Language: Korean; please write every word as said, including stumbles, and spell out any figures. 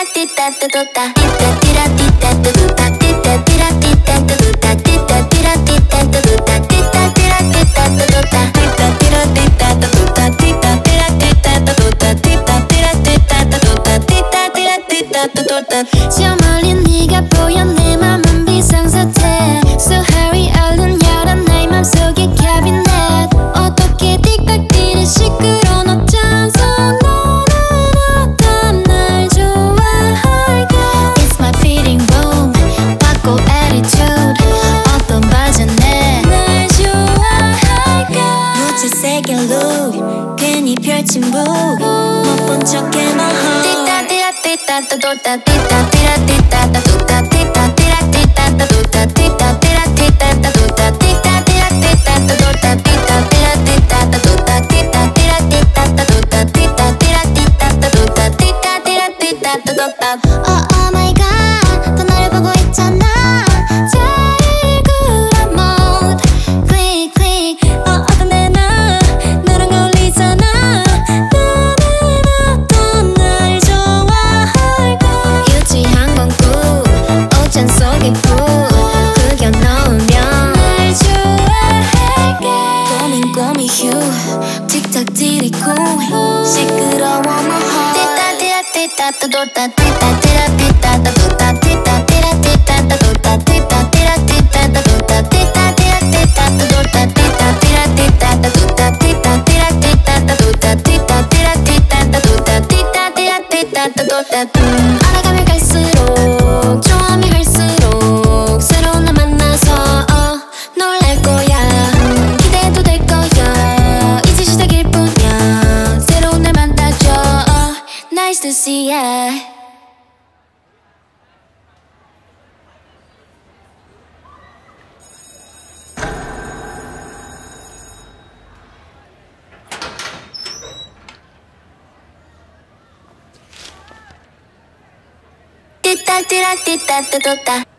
저 멀리 네가 보여 내 맘은 비상사태. So hurry 얼른 열어 나의 맘속의 캐비넷. 어떻게 틱탁 시끄러운 어쩌서 너는 어떤 날 좋아할까. It's my fitting room 바꿔 attitude. 어떤 버전에 날 좋아할까. 무채색의 look 괜히 펼친 book 못 본 척해 너 틱탁 틱탁 틱탁 틱탁 틱탁 틱탁 틱탁 틱탁 틱탁 틱탁 틱탁 틱탁 틱탁 틱탁 Oh oh my god 또 너를 보고 있잖아. 제일 쿨한 mode click click 어 어떤 내나 너랑 어울리잖아. 너는 어떤 날 좋아할까. 유치한 건 꿈 오찬 속의 불 그겨 넣으면 날 좋아할게. 고민 고민 휴 틱탁 디리쿵 시끄러워 모호 틱탁 틱탁 틱탁 틱탁 틱탁 틱탁 틱탁 틱탁 틱탁 틱탁 틱탁 틱탁 틱탁 틱탁 틱탁 알아가면 갈수록 좋아하면 갈수록 새로운 날 만나서 어, 놀랄 거야. 기대해도 될 거야. 이제 시작일 뿐이야. 새로운 날 만나줘 어, Nice to see ya. 띠딱 띠락 띠딱 띠또딱